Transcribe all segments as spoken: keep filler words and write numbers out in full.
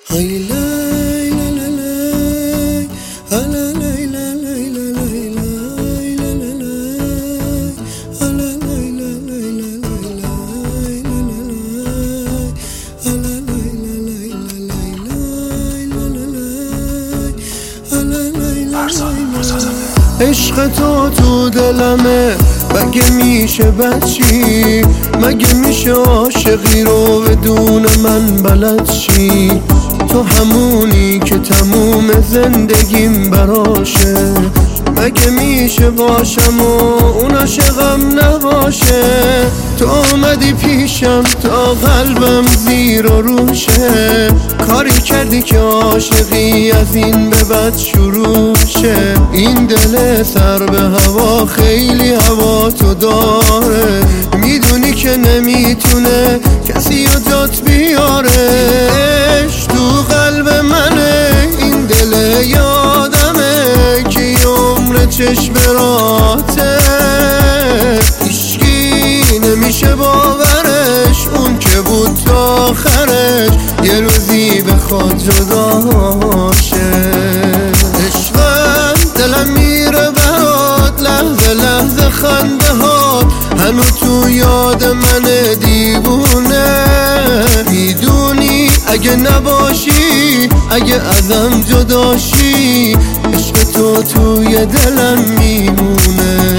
عشق تو تو دلمه، مگه میشه بچی؟ مگه میشه عاشقی رو بدون من بلد شی؟ تو همونی که تموم زندگیم براشه، مگه میشه باشم و اون عاشقم نباشه؟ تو اومدی پیشم تا قلبم زیر و روشه، کاری کردی که عاشقی از این به بعد شروع شه. این دل سر به هوا خیلی هوا تو داره، میدونی که نمیتونه کسی رو جات بیاره. عشق تو قلب منه، این دل یادمه که یه عمر چشم راته، هیچکی نمیشه باورش، اون که بود تا آخرش یه روزی به خود جدا شه. عشقم دلم میره برات، لحظه لحظه خنده هات هنو تو یاد من دیوونه. میدونی اگه نباشی، اگه ازم جداشی، عشق تو توی دلم میمونه.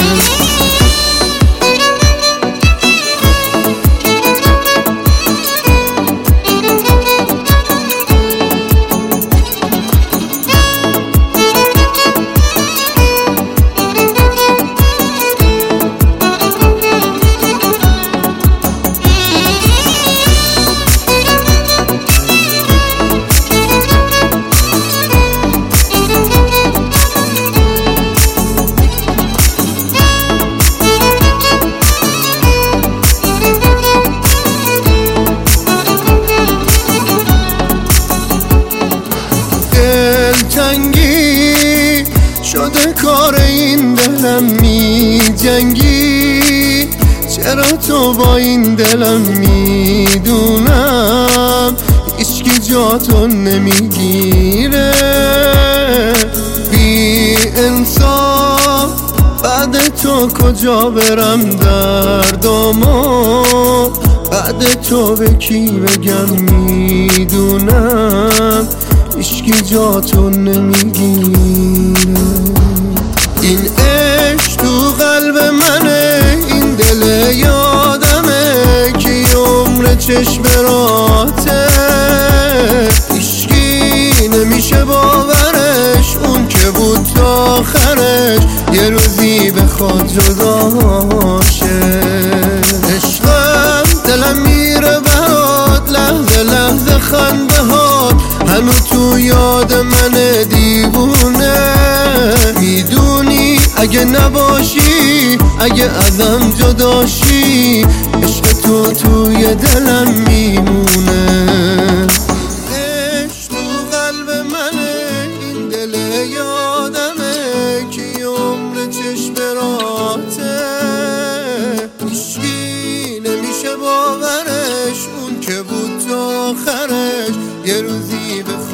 تنگی شده کار این دلم می جنگی، چرا تو با این دلم میدونم هیچکی جاتو نمیگیره. بی انصاف بعد تو کجا برم دردامو، بعد تو به کی بگم میدونم هیچکی جاتو نمیگیره. این عشق تو قلب منه، این دل یادمه که یه عمر چشم راته، هیچکی نمیشه باورش، اون که بود تا آخرش یه روزی به خود جدا شه. عشقم دلم میره برات، لحظه لحظه خنده هات هنو تو یاد من دیوونه. میدونی اگه نباشی، اگه ازم جداشی، عشق تو توی دلم میمونه. عشق تو قلب منه، این دل یادمه که یه عمر چشم راته، هیچکی نمیشه باورش، اون که بود تا آخرش یه روزی به